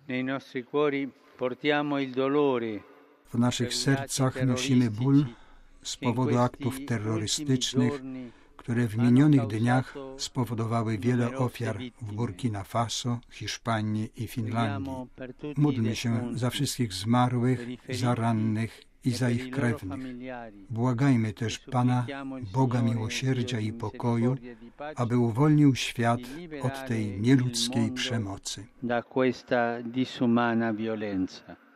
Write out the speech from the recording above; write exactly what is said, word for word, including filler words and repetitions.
W naszych sercach nosimy ból z powodu aktów terrorystycznych, które w minionych dniach spowodowały wiele ofiar w Burkina Faso, Hiszpanii i Finlandii. Módlmy się za wszystkich zmarłych, za rannych i za ich krewnych. Błagajmy też Pana, Boga miłosierdzia i pokoju, aby uwolnił świat od tej nieludzkiej przemocy.